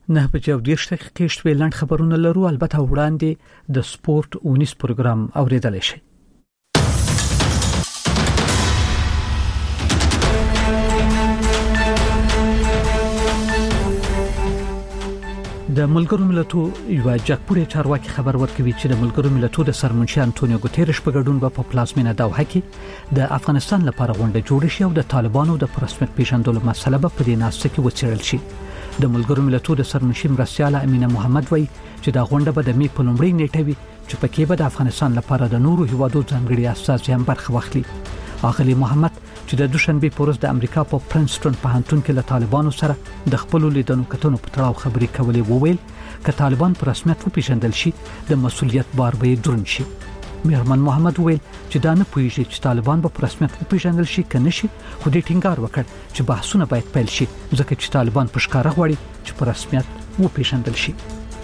9:30 شپې لاند خبرونه لرو، البته وړاندې د سپورت 19 پروګرام اوریدل شي. د ملګرو ملتونو یو جګپوري چارواکي خبر ورکوي چې د ملګرو ملتونو د سرمنشي انټونیو ګوتيرش په ګډون په پلازمینه دوحه کې د افغانستان لپاره غونډه جوړ شي او د طالبانو د پرسمت پیژندلو مسله په دې ناسته کې وڅېړل شي. د ملګرو ملتونو د سرمنشي مرستياله امینه محمد وایي چې دا غونډه به د می په لومړۍ نیټه وي چې پکې به د افغانستان لپاره د نورو هیوادو ځانګړي اساسي هم برخه واخلي. اغلی محمد چې د دوشنبه پورز د امریکا په پرنسټون پوهنتون کې له طالبانو سره د خپل لیدنو کتنو په تړاو خبرې کولې وویل ک طالبان په رسمیت وپیژندل شي د مسؤلیت بار به دروند شي. میرمن محمد ویل چې دا نه پوهیږي چې طالبان په رسمیت وپیژندل شي کنه شي، خو دې ټینګار وکړ چې بحثونه باید پیل شي ځکه چې طالبان په ښکاره غواړي چې په رسمیت وپیژندل شي.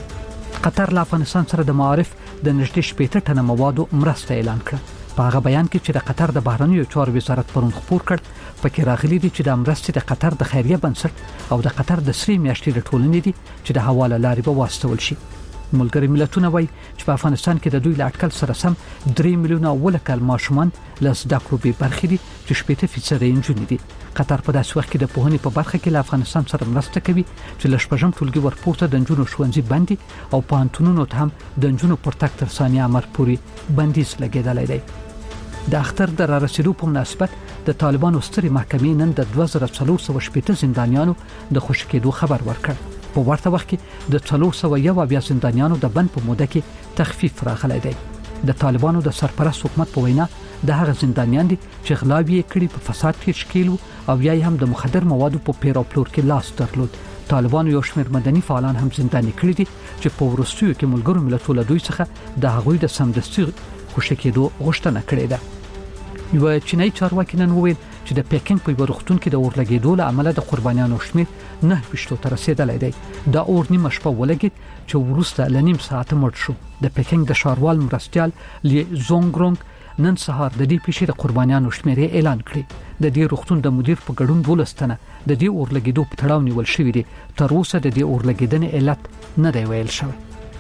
قطر له افغانستان سره د معارف د نږدې 80 ټنه موادو مرسته اعلان کړه. په هغه بیان کې چې د قطر د بهرنیو چارو وزارت پرون خبر کړ پکې راغلي دي چې د مرستې د قطر د خیریه بنسټ او د قطر د سری میاشتې د ټولنې دي چې د حواله لارې به واستول شي. ملګری ملتونه وایي چې په افغانستان کې د دوی له اټکل سره سم 3 میلیونه ولکل ماشومان له زده کړو به برخې دي چې 80% یې نجونې دي. قطر په داسې وخت کې د پوهنې په برخه کې له افغانستان سره مرسته کوي چې ل شپږم ټولګي ورپورته د نجونو ښوونځي بندي او پوهنتونونو ته هم د نجونو پر تک تر ثانیه امر پوري بندیز لګیدلای دی. د اختر د رارسېدو په مناسبت د طالبانو سترې محکمې نن د 2480 زندانیانو د خوشی کېدو خبر ورکړ. په ورته وخت کې د 401 زندانیانو د بند په موده کې تخفیف راغلی دی. د طالبانو د سرپرست حکومت په وینا د هغه زندانیان دي چې غلاوی کړي په فساد کې شکیل او یا هم د مخدر موادو په پیر او پلور کې لاس درلود. طالبانو یو شمېر مدني فعالان هم زنداني کړي دي چې په ورستیو کې ملګرو ملتونو دوی څخه د هغوی د سمدستي خوشی کېدو غوښتنه کړې ده. یو چینایي چارواکي نن وویل چې د پیکینګ په ورختون کې د اورلګېدو له عمله د قربانیانو شمېر 9 ته رسیدلی دی. دا اور نیمه شپه ولګید چې وروسته ل نیم ساعت مړ شو. د پیکینګ د ښاروال مرستيال لی زونګرونګ نن سهار د دې پیښې د قربانیانو شمېر اعلان کړی. د دې روغتون د مدیر په ګډون 12 تنه د دې اورلګېدو په تړاو نیول شوې دي. تر اوسه د دې اورلګېدنې علت نه دی ویل شوی.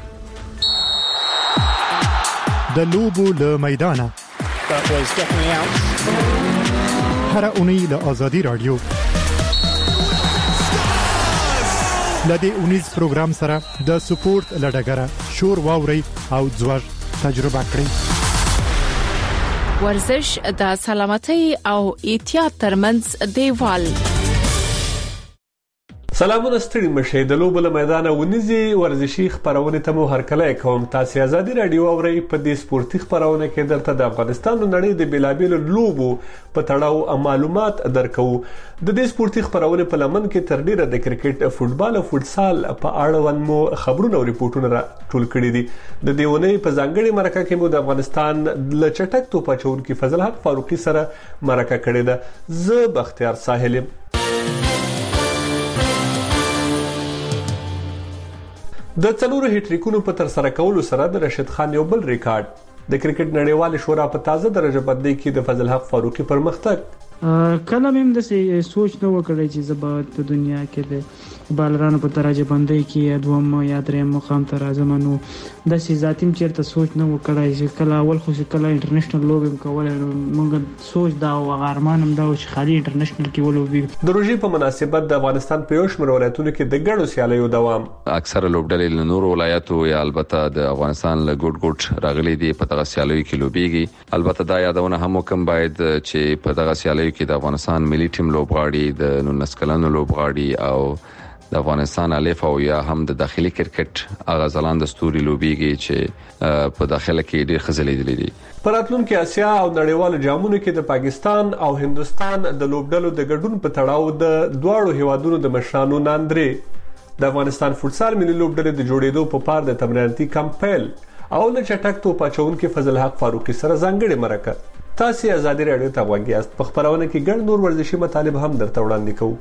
د لوبو له میدانه هر اونۍ له آزادی رادیو لدې 19 پروګرام سره د سپورت لډګره شور واوري او ځوړ تجربه کړئ. ورزش د سلامتۍ او احتیاط ترمنځ دیوال. سلامونه ستړي مشه د لوبو له میدانه ونیزي ورزشي خبرونه ته مو هرکله کوم. تاسو آزادی رادیو اورئ. په دې سپورتي خبرونه کې درته د افغانستان نړۍ د بیلابیل لوبو په تړاو معلومات درکو. د دې سپورتي خبرونه په لمن کې تر ډیره د کرکټ، فوتبال او فوتسال په اړه مو خبرونه او ریپورتونه ټول کړي دي. د دې ونې په ځانګړي مرکه کې مو د افغانستان ل چټک توپ اچونکي فضل حق فاروقي سره مرکه کړې ده. زه بختیار ساحل. د څلورو هټریکونو په تر سره کولو سره د رشید خان یو بل ریکارډ د کرکټ نړیوال شورا په تازه درجه بندۍ کې د فضل حق فاروقي پر مختګ. کله مې د سوچ نه وکړی چې زبات په دنیا کې د بالرانو په درجه بندۍ کې دوم یا دریم مقام ته راځم. نو د ذاتیم چیرته سوچ نه وکړای چې کله اول خو کله انټرنیشنل لوب کول موږ سوچ دا او ارمانم دا چې خالي انټرنیشنل کې ولوبي. د روژې په مناسبت د افغانستان په یو شمېر ولایتونو کې د ګډو سیالیو دوام. اکثره لوبډلې له نورو ولایتو یا البته د افغانستان له ګډ راغلي دي په دغه سیالیو کې لوبيږي. البته دا یادونه هم وکم باید چې په دغه سیالیو کې د افغانستان ملي ټیم لوبغاړي د 19 کلنو لوبغاړي او د افغانستان الف او یا هم د داخلي کرکټ اغازلان د ستوري لوبيږي چې په داخله کې ډېر خزلېدلې دي. پراتلونکو آسیا او نړیوالو جامونو کې د پاکستان او هندستان د لوبډلو د ګډون په تړاو د دواړو هیوادونو د مشرانو ناندري د افغانستان فوتسال ملي لوبډلې د جوړېدو په پار د تمریناتي کمپل او د چټک توپ اچونکي فضل حق فاروقي سره ځانګړي مرکه. تاسو آزادی رادیو ته وګورئ. په خبرونه کې ګڼ نور ورزشي مطالب هم درته وړاندې کوو.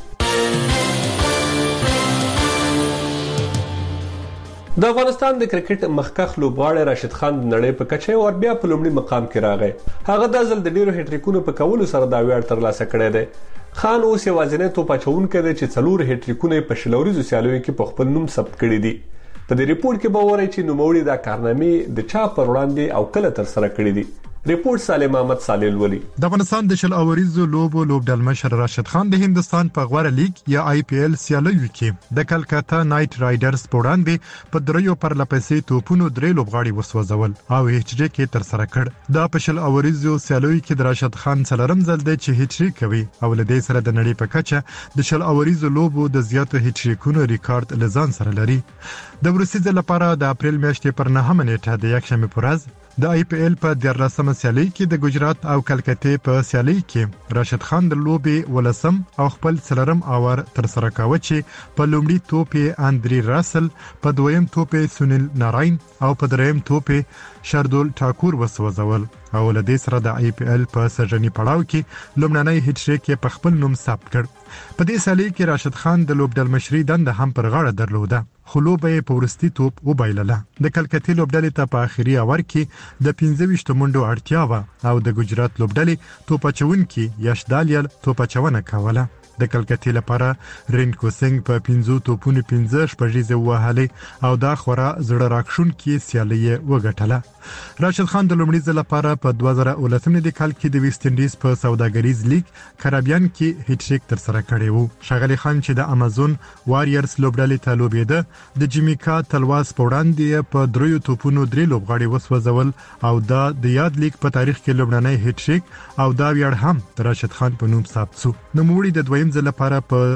د افغانستان د کرکټ مخکښ لوبغاړی راشد خان د نړۍ په کچه او بیا په لومړي مقام کې راغی. هغه د ځل د ډیرو هټریکونو په کولو سره دا ویاړ ترلاسه کړی دی. خان اوس یوازینی توپ اچونکی دی چې 4 هټریکونه په شلوريزو سیالیو کې په خپل نوم ثبت کړي دي. په دې ریپورت کې به وایي چې نوموړي دا کارنامې د چا پر وړاندې او کله تر سره کړي دي. ریپورت سالم احمد صالح ولي. د افغانستان د شل اوریزو لوبو لوبډل مشر راشد خان د هندستان په غوړه لیگ یا IPL سیالیو کې د کلکتا نایټ رایډرز په وړاندې په دریو پر لپسې توپونو درې لوبغاړي وسوځول او هیټریک یې تر سره کړ. د پشل اوریزو سیالیو کې د راشد خان څلورم ځل دی چې هیټریک کوي او له دې سره د نړۍ په کچه د شل اوریزو لوبو د زیاتو هیټریکونو ریکارډ لزان سره لري. د ورسې ځل لپاره د اپریل میاشتې پر 9 نیټه د یکشنبه پر ورځ د IPL په 13مه سیالي کې د ګجرات او کلکتې په سیالي کې راشد خان د لوبې ولسم او خپل څلرم اور تر سره کاوه چې په لومړي توپ اندري راسل، په دویم توپ سنیل ناراین او په دریم توپ شردول ټاکور وسوځول او له دې سره د IPL په سرجنی پړاو کې لومړنی هټریک په خپل نوم ثبت کړ. په دې سیالي کې راشد خان د لوبډل مشري دنده هم پر غاړه درلوده خو لوبه په ورستي توپ وبایلله. د کلکتې لوبډلې ته په اخیری اور کې د 15 منډو اړتیا و او د ګجرات لوبډلې توپ اچونکي یش دالیل توپ اچونه کوله. د کلکتې لپاره رینکو سنگ په 15 توپونو 15 شپږیزه وهلې او دا خورا زړه راکښونکي سیالي وګټله. راشد خان د لومړي ځل لپاره په 2019 کال کې د ویسټ انډیز په سوداګریز لیگ کریبیان کې هټریک تر سره کړی وو. شغلی خان چې د امازون واريرز لوبډلې ته لوبېده د جمیکا تلواس په وړاندې په دریو توپونو درې لوبغاړي وسوځول او دا د یاد لیگ په تاریخ کې لومړنی هټریک او دا ویاړ هم د راشد خان په نوم ثبت شو. نوموړي د دویم ځل لپاره په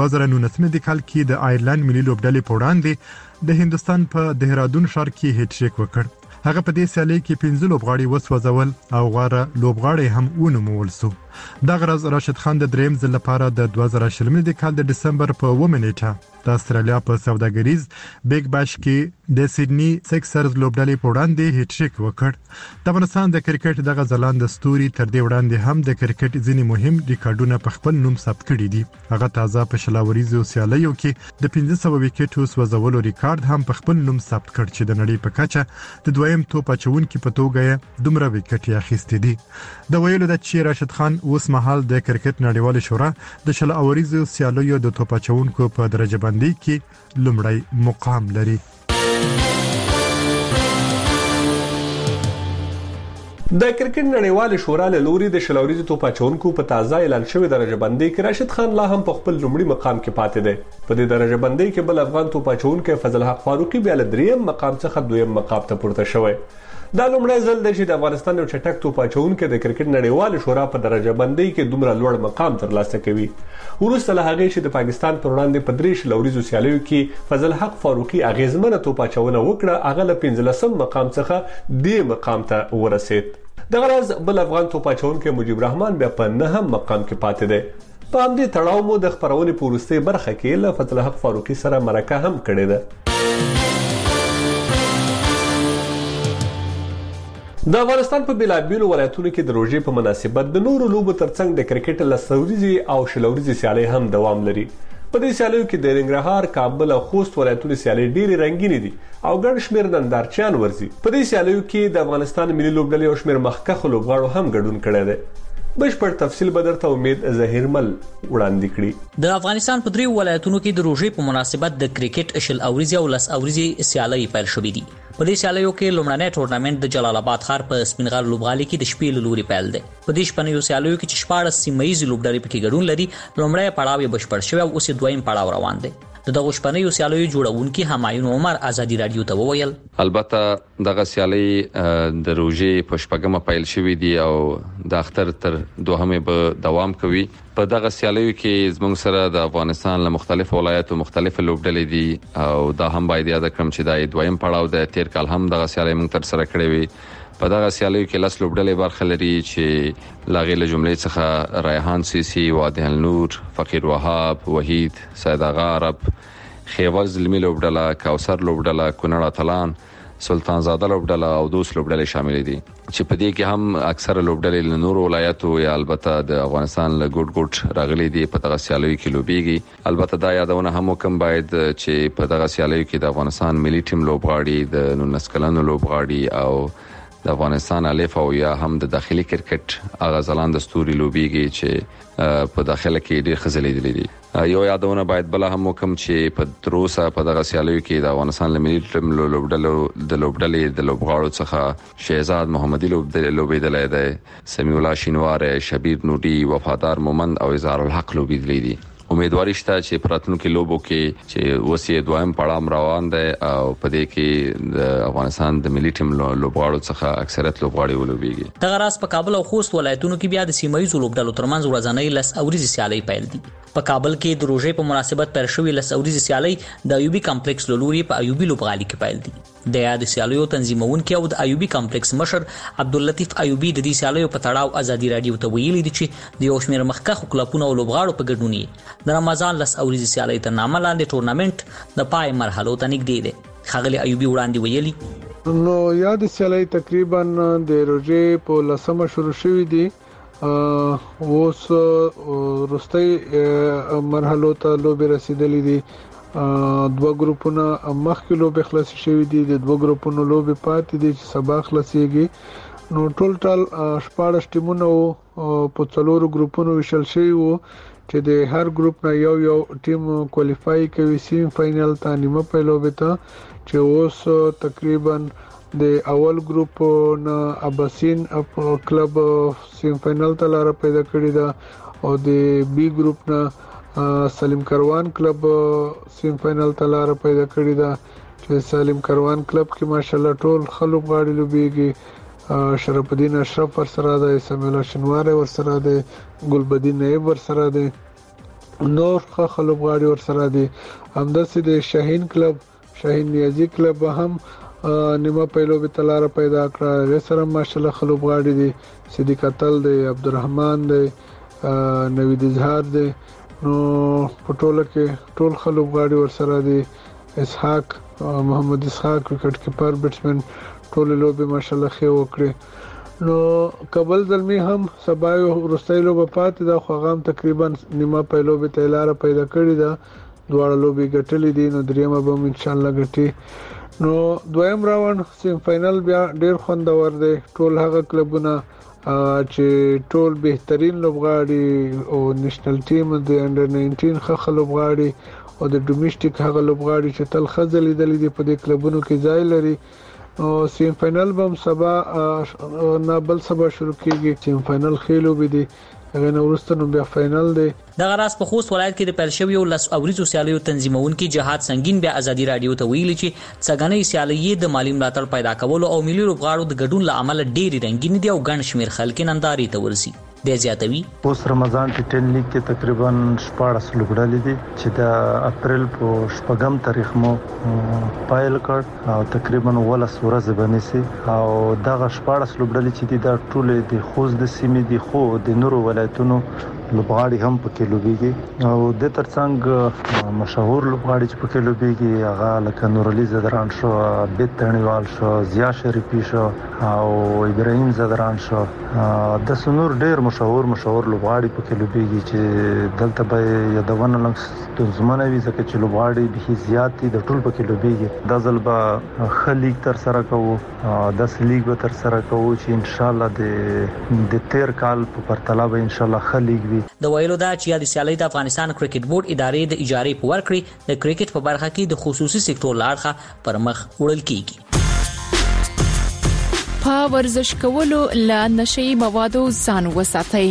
2019 کال کې د آیرلند ملي لوبډلې په وړاندې د هندستان په دهرادون ښار کې هټریک وکړ. هغه په دې سیالي کې 15 لوبغاړي وسوځول او غوړه لوبغاړي هم ونومول شو. دا غرض راشد خان د دریم ځل لپاره د 2020 کال د دسمبر په 9 نیټه د استرالیا په سوداګریز بیگ باش کې د سیدنی سکسرز لوبډلې په وړاندې هټریک وکړ. د افغانستان د کرکټ دغه ځلانده ستوري تر دې وړاندې هم د کرکټ ځینې مهم ریکارډونه په خپل نوم ثبت کړي دي. هغه تازه په شلاوریزو سیالیو کې د 1500 وکټو سوځولو ریکارډ هم په خپل نوم ثبت کړ چې د نړۍ په کچه د دویم توپ اچونکي په توګه دومره وکټ اخیستي دي. د ویلو د چې راشد خان اوس مهال د کرکټ نړیوال شورا د شل اوریزو سیالیو د توپ اچونکو په درجه بندي کې لومړی مقام لري. د کرکټ نړیوال شورا له لوري د شلوريزو توپ اچونکو په تازه اعلان شوی درجه بندي کې راشد خان لا هم په خپل لومړي مقام کې پاتې دی. په دې درجه بندي کې بل افغان توپ اچونکو فضل حق فاروقي بیا له دریم مقام څخه دویم مقام ته پورته شوی. دا لومړی ځل دی چې د افغانستان یو چټک توپ اچونکی د کرکټ نړیوال شورا په درجه بندي کې دومره لوړ مقام ترلاسه کوي. وروسته له هغې چې د پاکستان پر وړاندې په 3 شلوريزو سیالیو کې فضل حق فاروقي اغیزمنه توپ اچونه وکړه، هغه له 15 مقام څخه د مقام ته ورسید. دغه ورځ بل افغان توپ اچونکی مجيب رحمان بیا په 9 مقام کې پاتې دی. په همدې تړاو مو د خبرونې په وروستۍ برخه کې له فضل حق فاروقي سره مرکه هم کړې ده. د افغانستان په بېلابېلو ولایتونو کې د روژې په مناسبت د نورو لوبو ترڅنګ د کرکټ لسوريزي او شلوريزي سیالۍ هم دوام لري. په دې سیالیو کې د ننګرهار، کابل او خوست ولایتونو سیالۍ ډېرې رنګینې دي او ګڼ شمېر نندارچیان ورځي. په دې سیالیو کې د افغانستان ملي لوبډلې او شمېر مخکښو لوبغاړو هم ګډون کړی دی. بشپړ تفصیل به درته امید ظهیرمل وړاندې کړي. د افغانستان په 3 ولایتونو کې د روژې په مناسبت د کرکټ شل اوریزي او لس اوریزي سیالۍ پیل شوې دي. په دې سیالیو کې لومړنی ټورنمنت د جلال آباد ښار په سپینغر لوبغالي کې د شپې له لوري پیل دی. په دې شپنیو سیالیو کې چې 14 سیمه‌یزې لوبډلې پکې ګډون لري، لومړی پړاو یې بشپړ شوی او اوس دویم پړاو روان دی. د دغه شپنیو سیالیو جوړونکي همایون عمر ازادي رادیو ته وویل البته دغه سیالي د روژې په شپږمه پیل شوې دي او د اختر تر دوهمه به دوام کوي. په دغه سیالیو کې زموږ سره د افغانستان له مختلفو ولایتو مختلفه لوبډلې دي او دا هم باید یاد کړم چې دا دویم پړاو د تیر کال هم دغه سیالي موږ تر سره کړې وي. په دغه سیالیو کې لس لوبډلې برخه لري چې لاغې له جملې څخه ریحان سیسی، وادي النور، فقیر وهاب، وحید، سید آغا عرب، خیوال زلمی لوبډله، کوثر لوبډله، کونړ اتلان، سلطان زاده لوبډله او دوس لوبډلې شامل دي چې په دې کې هم اکثره لوبډلې له نورو ولایتو یا البته د افغانستان له ګډ راغلي دي په دغه سیالیو کې لوبېږي. البته دا یادونه هم وکم باید چې په دغه سیالیو کې د افغانستان ملي ټیم لوبغاړي، د 19 کلنو لوبغاړي او د افغانستان الف او یا هم د داخلي کرکټ هغه ځلان د ستوري لوبيږي چې په داخله کې ډېر خزلې دي یو یادونه باید بل هم وکم چې په دروسه په دغه سیالیو کې د افغانستان لمنی ټیم لوبډلې د لوبغاړو څخه شهزاد محمدي لوبیدلې ده سمیع الله شینوار شبیر نوري وفادار مومند او اظهار الحق لوبیدلې دي امیدواري شته چې پراتونو کې لوبو کې چې وسې دویم پړام روان دی او په دې کې د افغانستان د ملي ټیم لوبغاړو څخه اکثریت لوبغاړي ولوبېږي. دغه راز په کابل او خوست ولایتونو کې بیا د سیمایي لوبډلو ترمنځ ورځنۍ لس اوريزي سیالۍ پیل دي. په کابل کې د روژې په مناسبت پیل شوې لس اوريزي سیالۍ د ایوبي کمپلیکس لوري په ایوبي لوبغالي کې پیل دي. د یاد سیالیو تنظیمونکو او د ایوبي کمپلیکس مشر عبداللطیف ایوبي د دې سیالیو په تړاو ازادي رادیو ته ویلي دي چې د یو شمېر مخکخ کلبونو او لوبغاړو په ګډون د رمضان لس اوريزي سیالۍ تر نامه لاندې ټورنمنت د پای مرحلو ته نږدې دی. خغلی ایوبي وړاندې ویلي نو یاد سیالیو تقریبا د روژې په لسمه شروع شوې دي اوس وروستۍ مرحلو ته لوبې رسیدلې دي. دوه ګروپونه مخکې لوبې خلاص شوې دي د دوه ګروپونو لوبې پاتې دي چې سبا خلاصيږي. نو ټول 14 ټیمونه په څلورو ګروپونو وشل شوي وو چې د هر ګروپ نه یو ټیم کوالیفای کوي سیم فائنل ته نیمه پیلوبه ته چې اوس تقریبا د اول ګروپ نه اباسین کلب سیم فائنل ته لار پیدا کړی دا او د بی ګروپ نه سلیم کروان کلب سیم فائنل ته لار پیدا کړی دا چې سلیم کروان کلب کې ماشاءالله ټول خلک غاړي لوبيږي. شرف الدین اشرف ورسره ده سمیع الله شینوار ورسره ده ګلبدین نایب ورسره ده نور خلک غاړي ورسره دي. همداسې د شاهین کلب شاهین نیازی کلب هم نیمه پیلوبه تلاره پیدا کړه سره ماشاءالله خلک غاړي دي. صدیق اتل دی عبدالرحمن دی نوید اظهار دی نو پټوله کې ټول خلک غاړي ورسره دي. اسحاق محمد اسحاق وکټ کیپر بیټسمن ټول لوبه ماشاءالله خې وکړي. نو کابل زلمی هم سبای ورستۍ لوبه پاتې دا خوغام تقریبا نیمه پیلوبه تلاره پیدا کړی دا دواړه لوبي ګټلې دي. نو دریمه به ان شاء الله ګټي. نو دویم راوند سیم فائنل بیا ډیر خوندور دی. ټول هغه کلبونه چې ټول بهترین لوبغاړي او نېشنل ټیم د انډر 19 خخ لوبغاړي او د ډومېسټیک هغه لوبغاړي چې تل خزلې دلې دي په دې کلبونو کې ځای لري. او سیم فائنل به سبا نه بل سبا شروع کیږي. سیم فائنل خېلو به دي هغه نو ورسته نو بیا فائنل دی. دغه راز په خوست ولایت کې د پیل شوی لس اوريزو سیالیو تنظیمونکو جهاد سنگین بیا ازادي رادیو ته ویلي چې څنګه سیالۍ د مالی ملاتړ پیدا کول او ملي لوبغاړو د ګډون لامل ډېری رنگین دي او ګڼ شمیر خلک ننداري ته ورسي. د زیاتوي اوس رمضان ټین لیګ کې تقریبا 14 لوبډلې دي چې د اپریل په شپږم تاریخ مو پایل کړ او تقریبا ولس ورځ باندې او دغه 14 لوبډلې چې دي د ټوله د خوست د سیمې دي خو د نورو ولایتونو لوبغاړي هم پکې لوبيږي او د ترڅنګ مشهور لوبغاړي چې پکې لوبيږي هغه لکه نور علي زدران شو بیت تڼیوال شو ضیا شریفي شو او ابراهيم زدران شو د سنور ډېر مشهور لوبغاړي پکې لوبيږي چې دلته به یادونه لنګ زمونه وی ځکه چې لوبغاړي به زیات دي د ټول پکې لوبيږي. د ځلبا خلیګ تر سره کوو د سلیګ به تر سره کوو چې ان شاء الله د تیر کال په پرتله به ان شاء الله خلیګ وي. د ویلو دا چې د سیالۍ د افغانستان کرکټ بورډ ادارې د اجارې په ورکړې د کرکټ په برخه کې د خصوصي سکتور لاړخه پر مخ وړل کیږي. په ورزش کولو لا نشي موادو ځان وساتئ.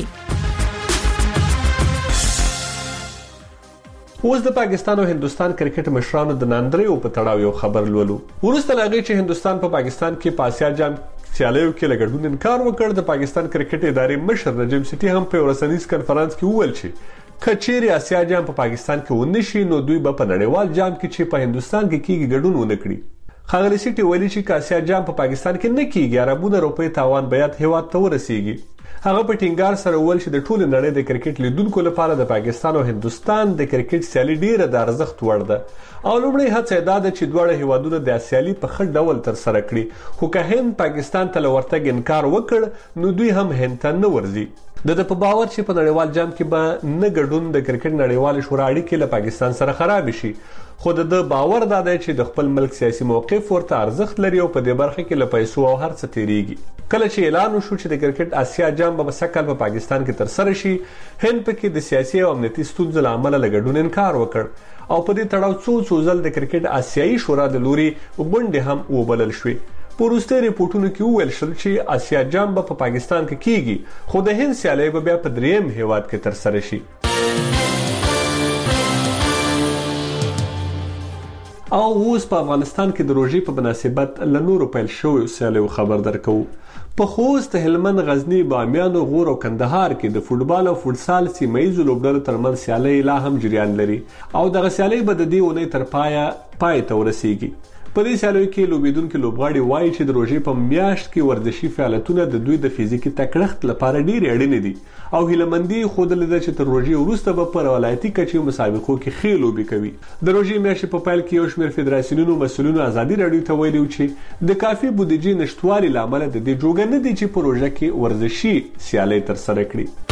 اوس د پاکستان او هندستان کرکټ مشرانو د ناندریو په تړاو یو خبر لولو. ورسته لاغي چې هندستان په پاکستان کې په آسیا جام سیالیو کې لګړون انکار وکړ. د پاکستان کرکټ ادارې مشر نجم سټي هم په ورسنیز کانفرنس کې وویل چې کچېری آسیا جام په پاکستان کې ونشي نو دوی به په نړیوال جام کې چې په هندستان کې کیږي ګډون ونه کړي. خاغلی سټي ویلي چې آسیا جام په پاکستان کې نه کیږي عربونه روپې تاوان بیات هیواد ته ورسیږي. هغه په ټینګار سره وویل چې د ټول نړۍ د کرکټ لیدونکو لپاره د پاکستان او هندستان د کرکټ سیالي ډیره د ارزښت وړ ده او لومړی هڅه دا ده چې دواړه هیوادونه د سیالي په ښه ډول تر سره کړي خو که هند پاکستان ته ورتګ انکار وکړ نو دوی هم هند ته نه ورځي د په باور چې په نړیوال جام کې به نه ګډون د کرکټ نړیوال شورا اړیکې له پاکستان سره خراب شي خو د باور دا دی چې د خپل ملک سیاسي موقف ورته ارزښت لري او په دې برخه کې له پیسو او هر څه تیریږي کله چې اعلان وشو چې د کرکټ آسیا جام به سکهال په پاکستان کې تر سره شي هند پکې د سیاسي او امنیتي ستونزو له امله له ګډون انکار وکړ او په دې تړاو څو ځل د کرکټ آسیایي شورا د لوري غونډې هم وبلل شوې پوروسته ریپورتونو کې وویل شول چې آسیا جام په پاکستان کې کیږي خو د هند سیالي به بیا په دریم هیواد کې تر سره شي او اوس په افغانستان کې د روژې په مناسبت له نورو پیل شویو سیالیو خبر درکو په خوست هلمند غزنی بامیان غور او کندهار کې د فوټبال او فوټسال سیمایي لوبډلو ترمنځ سیالي لا هم جریان لري او دغه سیالي به د دې اونۍ تر پای ته ورسیږي په دې سیالیو کې لوبیدونکو لوبغاړي وایي چې د روژې په میاشت کې ورزشي فعالیتونه د دوی د فزیکي تکړښت لپاره ډیر اړین دي او هیلمندي خودل د چې تر روژې وروسته به پر ولایتي کچې مسابقو کې ښې لوبې کوي د روژې میاشتې په پیل کې یو شمېر فدراسیونونو مسؤلینو ازادي راډیو ته ویلي چې د کافي بودیجې نشټوالي له امله د دې جوګه نه دي چې په روژه کې ورزشي سیالۍ ترسره کړي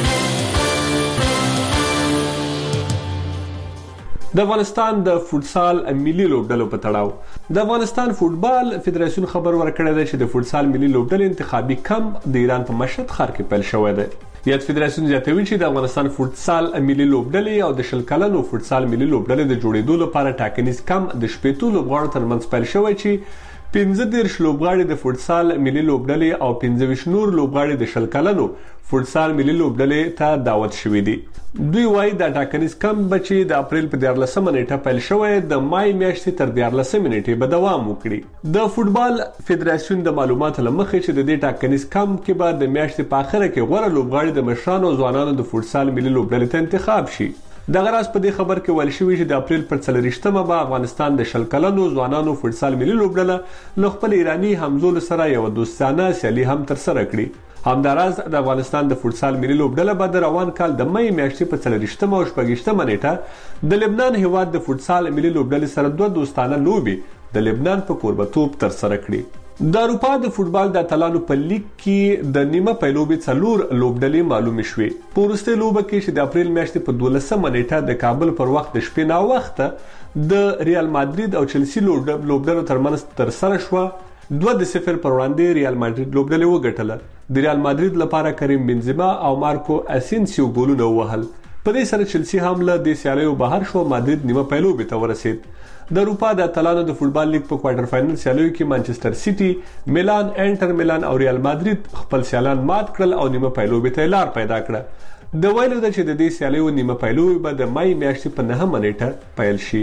د افغانستان د فوټسال ملي لوبډلو په تړاو د افغانستان فوټبال فدراسیون خبر ورکړی دی چې د فوټسال ملي لوبډلې انتخابي کمپ د ایران په مشهد ښار کې پیل شوی دی یاد فدراسیون زیاتوي چې د افغانستان فوټسال ملي لوبډلې او د 20 کلنو فوټسال ملي لوبډلې د جوړېدو لپاره ټاکنیز کمپ د 15 لوبغاړو ترمنځ پیل شوی چې 15 لوبغاړي د فوټسال ملي لوبډلې او 25 نور لوبغاړي د 20 کلنو فوټسال ملي لوبډلې ته دعوت شوي دي دوی وایي د ټاکنیز کمپ بچي د اپریل په 14 نیټه پیل شوی د مای میاشتې تر 14 نیټې به دوام وکړي د فوټبال فدراسیون د معلوماتو لمخې چې د دې ټاکنیز کمپ کې به د میاشتې په اخره کې غوړه لوبغاړي د مشرانو ځوانانو د فوټسال ملي لوبډلې ته انتخاب شي دغه راز په دې خبر کې ویل شوی چې د اپریل پر 30مه به افغانستان د 20 کلنو ځوانانو فوټسال ملي لوبډله له خپل ایرانی همزولو سره یو دوستانه سیالي هم تر سره کړي همداراز د افغانستان د فوټسال ملي لوبډله به د روان کال د مې میاشتې په 30مه او 14مه نیټه د لبنان هیواد د فوټسال ملي لوبډلې سره دوه دوستانه لوبې د لبنان په کوربتوب تر سره کړي د اروپا د فوټبال د اتلانو په لیګ کې د نیمه پیلوبې څلور لوبډلې معلومې شوې په وروستۍ لوبه کې چې د اپریل میاشتې په 12مه نیټه د کابل پر وخت د شپې نا وخته د ریال مادرید او چلسی لوبډلو ترمنځ تر سره شوه 2-0 پر وړاندې ریال مادرید لوبډلې وګټله د ریال مادرید لپاره کریم بنزما او مارکو اسینسیو ګولونه وهل په دې سره چلسی هم له دې سیالیو بهر شو مادرید نیمه پیلوبې ته ورسید د اروپا د اتلانو د فوټبال لیګ په کوارټر فائنل سیالیو کې مانچستر سیټي میلان انټر میلان او ریال مادرید خپل سیالان مات کړل او نیمه پیلوبې ته لار پیدا کړه د ویلو د چې د دې سیالیو نیمه پیلوبې به د مای میاشتې په 9مه نیټه پیل شي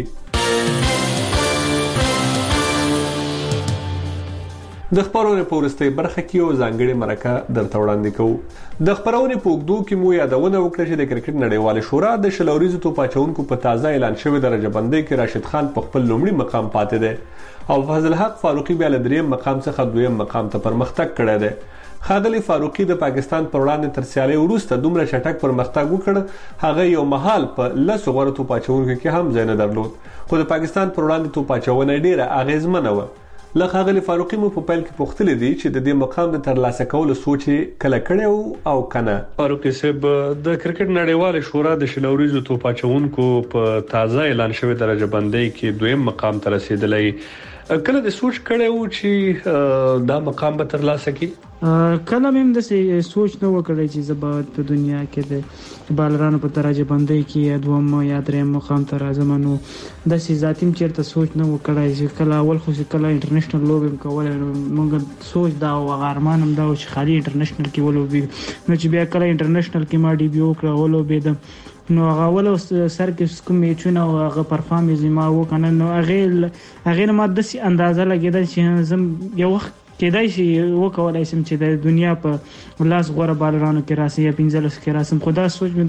د خبرونې په وروستۍ برخه کې یو ځانګړې مرکه درته وړاندې کوو د خبرونې په اوږدو کې مو یادونه وکړه چې د کرکټ نړیوال شورا د شلوریزو توپ اچوونکو په تازه اعلان شوی درجه بندۍ کې راشد خان په خپل لومړي مقام پاتې دی او فضل حق فاروقي بیا له دریم مقام څخه دویم مقام ته پرمختګ کړی دی خاغلی فاروقي د پاکستان پر وړاندې تر سیالۍ وروسته دومره چټک پرمختګ وکړ هغه یو مهال په 10 غوړو توپ اچوونکو کې هم ځای نه درلود خو د پاکستان پر وړاندې توپ اچونه ډیره اغیزمنه و له خاغلی فاروقي مو په پیل کې پوښتنه دي چې د دې مقام د ترلاسه کولو سوچ کله کړو او کنه فاروقي صاحب د کرکټ نړیوال شورا د شلوریزو توپ اچوونکو په تازه اعلان شوی درجه بندۍ کې دویم مقام ته رسیدلی کله د سوچ کړو چې دا مقام به ترلاسه کی کله مې د سوچ نه وکړی چې زبات په دنیا کې د بالرانو په درجه بندۍ کې دوم یا دریم مقام ته راځم نو د سي ذاتیم چیرته سوچ نه وکړای چې کله اول خو کله انټرنیشنل لوبم کول موږ سوچ دا او غارمانم دا چې خالي انټرنیشنل کې ولوبي نو چې بیا کله انټرنیشنل کې ما ډي بي وکړه ولوبي د نو هغه ول سر کې کوم میچونه او هغه پرفارمنس ما وکنه نو هغه ما د سي اندازه لګیدل چې زم یو وخت کېدای شي وکولای شم چې د دنیا په لاس غوړه بالرانو کې راسي یا 15 کې راسم خدا سوچ مې د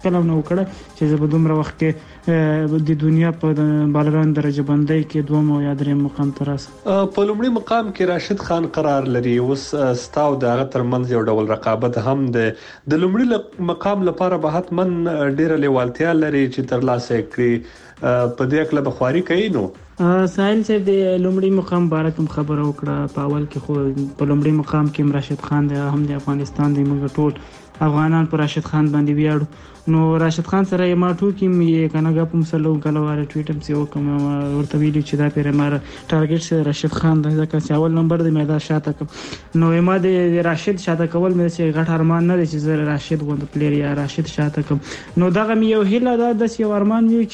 کله نو وکړه چې په دومره وخت کې د دنیا په بالران درجه بندۍ کې دوم او یا دریم مقام ته راسه. په لومړي مقام کې راشد خان قرار لري. اوس ستاو دغه ترمنځ یو ډول رقابت هم ده. د لومړي مقام لپاره به حتمن ډیره لیوالتیا لري چې ترلاسه کړي. په دې کې به خواري کوي. نو ساحل صاحب د لومړي مقام باره کوم خبره وکړه. په اول کې خو په لومړي مقام کې راشد خان د هم د افغانستان د موږ ټول افغانان پر راشد خان باندې ویاړو. نو راشد خان سره ما ټوکی مې کنه غو مسلو کلواره ټویټم سی وکم ورته ویلو چې دا پیر مار ټارګټ سره راشد خان د ځکه چې اول نمبر د میدان شاته کوم. نو ما د راشد شاته کول مې چې غټ ارمان نه چې زه راشد غوند پلیر یا راشد شاته کوم. نو دغه مې یو هیله ده د یو ارمان یو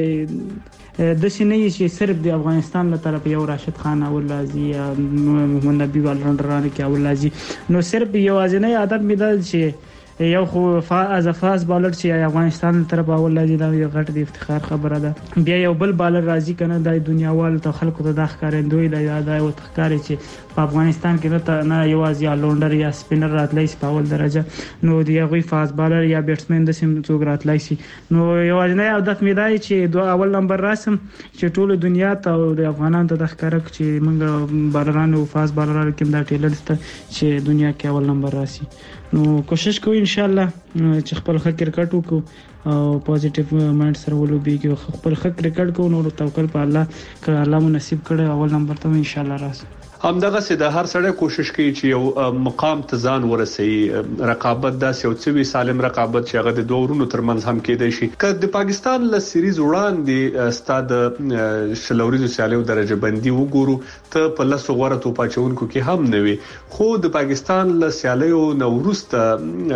چې د سینې چې صرف د افغانستان له طرف یو راشد خان او لازي محمد نبی والران کې او لازي. نو صرف یو ازنه عادت مې ده چې یو خو از فاز بالر چې افغانستان طرف اول لازم دا یو غټ د افتخار خبره ده. بیا یو بل بالر راځي کنه د دنیاوال ته خلکو ته د ښکارندوی د یاد او تخکاری چې په افغانستان کې نه یوازې یا لونډر یا سپینر راتلای شي په اول درجه. نو دی یو فاز بالر یا بیټسمن د سیم څوک راتلای شي. نو یوازې نه عادت مې دی چې دوه اول نمبر راسم چې ټول دنیا ته د افغانانو ته د ښکارک چې موږ بالرانو فاز بالرانو کې دا ټیلنټ ته چې دنیا کې اول نمبر راسي. نو کوشش کوو ان شاء الله چې خپل ښه کرکټ وکړو او پوزټیو مایند سره ولوبېږو. خپل ښه کرکټ کوو نو توکل په الله کړه الله مو نصیب کړي اول نمبر ته ان شاء الله راسي. همدغه سي د هر سړی کوشش کوي چې یو مقام ته ځان ورسوي. رقابت داسې او څوي سالم رقابت چې هغه د دوه ورونو ترمنځ هم کېدای شي. که د پاکستان له سیریز وړاندې ستاد شلوريزو سیالیو درجه بندي وګورو ته په لاسو غوړه تو پاچونکو کې هم نه وي. خو د پاکستان له سیالیو نو ورسته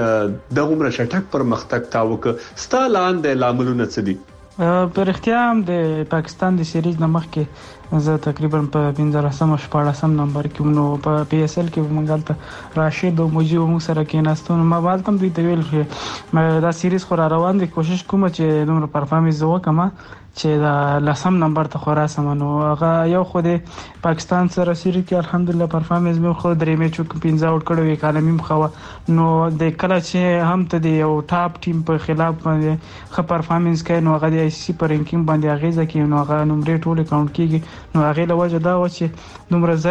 د عمر شټک پر مختک تاوک ستالان د لاملونه څه دي؟ پر اختیار د پاکستان د سیریز نمخ کې زه تقریبا په 15 نمبر کې نو په پی اس ال کې مونږ راشد او مجيب مو سره کې ناستون ما بالتم دوی ته ویل چې دا سیریز خو روان دي. کوشش کوم چې نور پرفارمنس وکم چې دا لسم نمبر ته خوراسم. نو هغه یو خو د پاکستان سره سری کې الحمدلله پرفارمنس مې خو درې میچو کې 15 آوټ کړو اکانومي مخه. نو د کله چې هم ته د یو ټاپ ټیم په خلاف باندې ښه پرفارمنس کوي نو هغه د آی سی پر رینکینګ باندې اغیزه کوي. نو هغه نمبر ټول اکاونټ کیږي. نو هغه له وجه دا و چې نمبر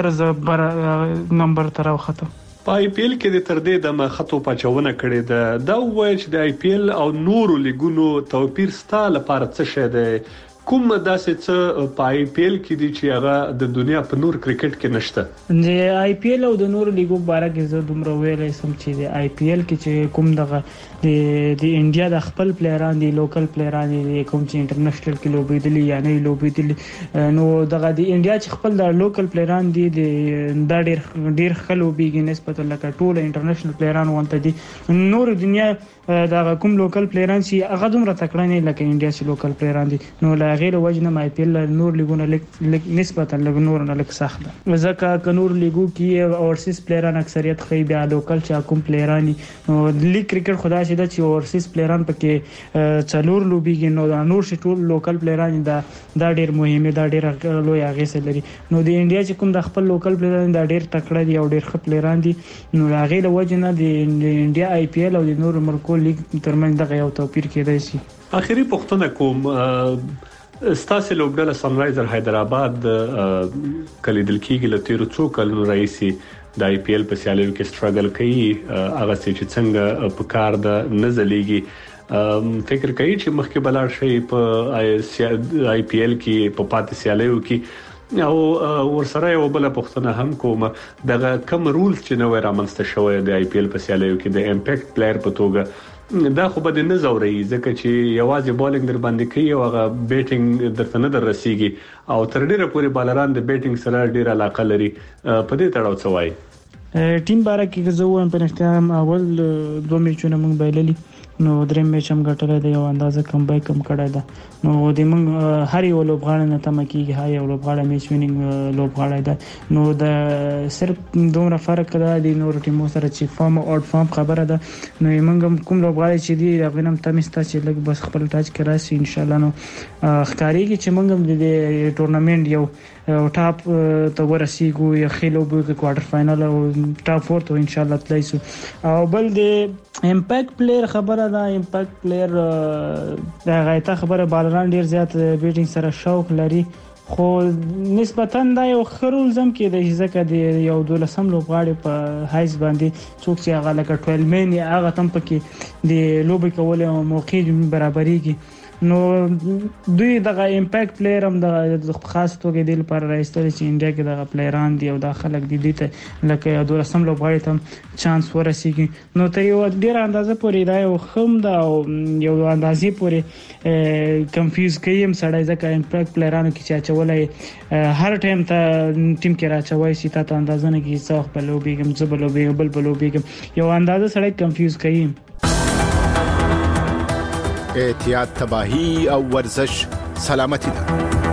زر نمبر تر وخته. په آی پی ایل کې د تر دې د خطو پچونه کړي ده. دا وایي چې د آی پی ایل او نورو لیګونو توپیر ستاله لپاره څه شه ده؟ کوم داسې څه په آی پی ایل کې دي چې هغه د دنیا په نور کرکټ کې نشته؟ د آی پی ایل او د نور لیګو باره کې زه دومره ویلې سم چې د آی پی ایل کې چې کوم دغه د انډیا د خپل پلیران دي لوکل پلیران دي کوم چې انټرنیشنل کې لوبېدلي یا نه لوبېدلي. نو دغه د انډیا چې خپل د لوکل پلیران دي د ډېر خلوبېږي نسبت لکه ټول انټرنیشنل پلیران وانت دي. نور دنیا دا کوم لوکل پلیران چې هغه دومره تکړه نه لکه انډیا چې لوکل پلیران دي. نو لا غیر وجنه مای پی ال نور لیګونه نسبتا لږ نور نه لږ سخت ده ځکه ک نور لیګو کې اورسیس پلیران اکثریت خې بیا لوکل چې کوم پلیران نو لیګ کرکټ خدا شي د چې اورسیس پلیران پکې څلور لوبيږي. نو نور شي ټول لوکل پلیران دا ډېر مهمه دا ډېر لوی هغه لري. نو د انډیا چې کوم د خپل لوکل پلیران دا ډېر تکړه دي او ډېر ښه پلیران دي. نو هغه له وجنه د انډیا آی پی ال او د نور ملکو لیګ ترمنځ دغه یو توپیر کېدای شي. اخیری پوښتنه کوم ستاسو لوبډله سنرایزر حیدرآباد کلیدل کېږي له تیرو څو کلونو راځي د آی پی ایل په سیالیو کې سټرګل کوي. هغه چې څنګه په کار د نزلېږي فکر کوي چې مخکې بلار شي په آی پی ایل کې په پاتې سیالیو کې او ورسره یو بل پوښتنه هم کوم دغه کوم رولز چې نو رامنځته شوی د آی پی ایل په سیالیو کې د امپیکټ پلیئر په توګه دا خو به نه زوري ځکه چې یوازې بولینګ در باندې کوي او هغه بیټینګ درته نه رسیږي او تر ډیره پورې بالران د بیټینګ سره ډیره علاقه لري. په دې تړاو څه وایي؟ ټیم باره کې زه وایم په اختیار اول دوه میچونه موږ بایللي نو دریم میچ هم ګټلې دی یو اندازه کم بای کم کړای دا نو د موږ هر یو لوبغاړی نه تم کیږي هاي یو لوبغاړی میچ وینینګ لوبغاړی دا نو د صرف دومره فرق ده د نور ټیمو سره چې فارم او اؤټ فارم خبره ده نو موږ کوم لوبغاړی چې دی غوینم تمستا چې لګ بس خپل ټاچ کراسي ان شاء الله نو ښکاریږي چې موږ د ټورنمنت یو ټاپ ته ورسیږو یا خېلو به کوارټر فائنل او ټاپ 4 ته ان شاء الله تلایسو او بل د امپیکټ پلیئر خبره ده. امپیکټ پلیئر د غایته خبره بالران ډیر زیات بیټینګ سره شوق لري، خو نسبتاً دا یو خرول زم کې د ځکه د یو 12 لوبغاړي په هایز باندې څوک چې هغه لکه 12 مین هغه تم پکې د لوبي کولو موقع برابرېږي. نو دوی دغه امپیکټ پلیئر هم د خاص توګه د لپاره راځي چې انډیا کې دغه پلیئران دی او د خلک دی ته لکه یو 12 لوبغاړي ته چانس ورسیږي. نو ته یو ډیر اندازه پورې دا یو خم دا او یو اندازې پورې کنفیوز کیم سړی ځکه امپیکټ پلیئرانو کې چې چولای هر ټایم ته ټیم کې راچوي چې تا اندازه نه کې څوک په لوبېګم زبلوبې بل بلوبېګم یو اندازه سړی کنفیوز کیم. احتیاط تباہی او ورزش سلامتی ده.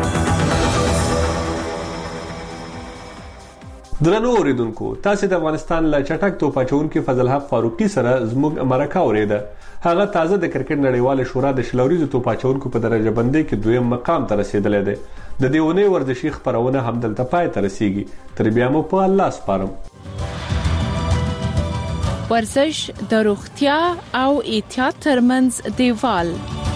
درنو اوریدونکو، تاسو د افغانستان له چټک توپ اچونکو فضل حق فاروقي سره زموږ مرکه اوریده. هغه تازه د کرکټ نړیوال شورا د شلوريزو توپ اچونکو په درجه بندۍ کې دویم مقام ته رسیدلی دی. د دې ونې ورزشي خبرونه همدلته پای ته رسیږي. تر بیا مو په الله سپارم. ورزش د روغتیا او احتیاط ترمنځ دیوال.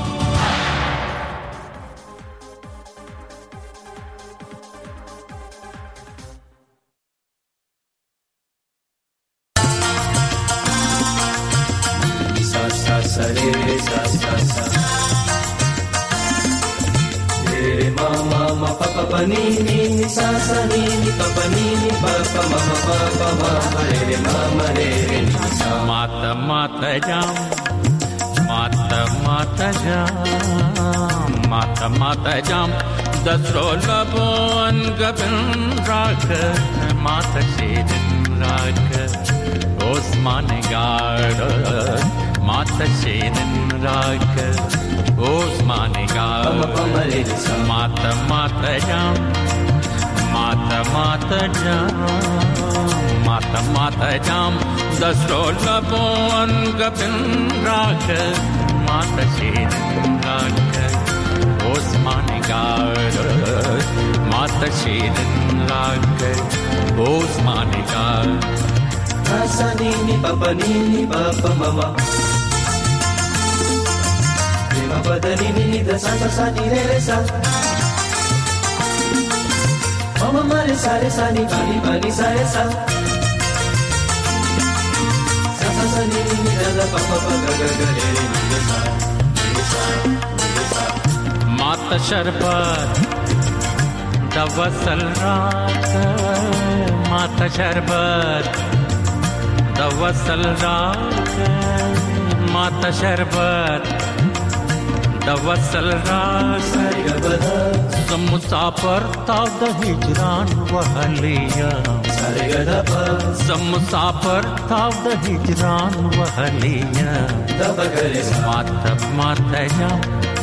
Mata jam dasrola bon gabin rak mata shedin rak Osman gar mata shedin rak Osman gar mata jam mata jam dasrola bon gabin rak mata shedin rak Osman gar mata shedin rak Osman gar Asani ni papa mama Prima padani ni da sa ni re sa Mama mare sa ni pani sa re sa Sa ni da papa ga re ni sa Mata sharbat da wasal raat Mata sharbat da wasal raat Mata sharbat da wasal raat Sam musafir ta da hijran wahliya Sam musafir ta da hijran wahliya Mata jam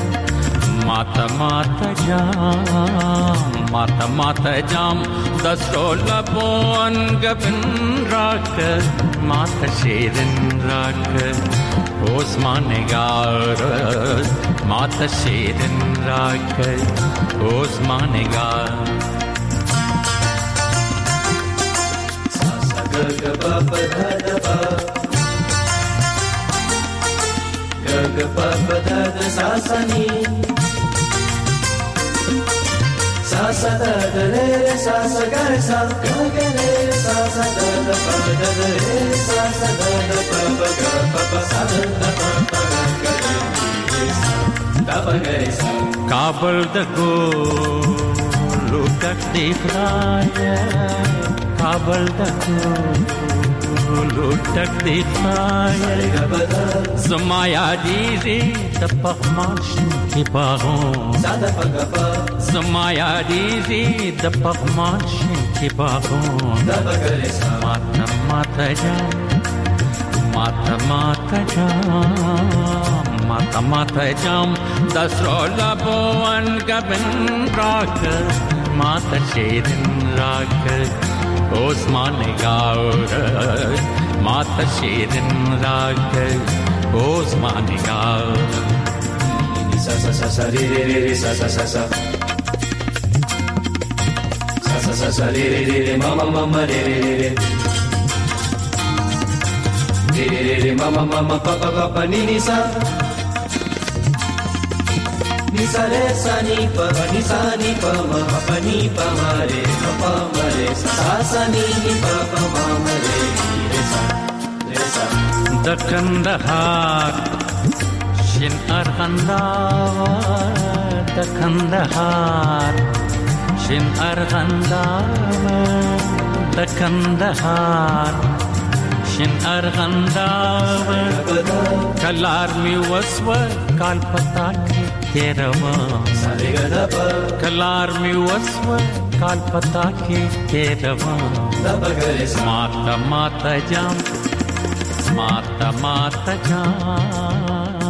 Mata jam dasrola bon gabin rak mata shedin rak Osman gar mata shedin rak Osman gar sa ga ga pa pa da da pa ga ga pa pa da da sa sa ni Sa sa da da re sa sa ga sa ga ga re sa sa da da pa da re sa sa da da pa pa ga pa pa sa da pa pa ga re da pa ga re sa Kabul da go lutak dikhaya Kabul da go lutak dikhaya Zamaya di da pakhmash ki bagon sada pagapa Zamaya di da pakhmash ki bagon da bagale sa mata jam mata jam dasrola bon gabin rak mata shedin rak Osman gar mata shedin rak Osman gar sa sa sa sa re sa sa sa sa sa sa sa re mama re re re re ma ma ma ma pa pa pa pa ni ni sa ni sa re sa ni pa ma pa ni pa ma re pa ma re sa ni pa pa ma re re sa د کندهار شین ارغنداور د کندهار شین ارغنداور د کندهار شین ارغنداور کلار می وسو کال پتا کې تیروا کلار می وسو کال پتا کې تیروا ماتا ماتا جام ماتا ماتا جام